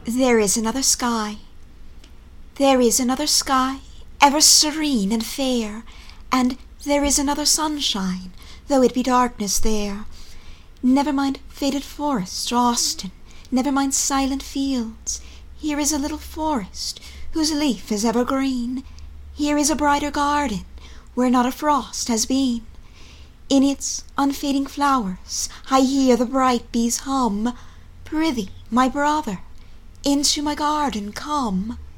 There is another sky. There is another sky, ever serene and fair, and there is another sunshine, though it be darkness there. Never mind faded forests or Austin, never mind silent fields. Here is a little forest, whose leaf is ever green. Here is a brighter garden, where not a frost has been. In its unfading flowers I hear the bright bees hum. Prithee, my brother, into my garden come.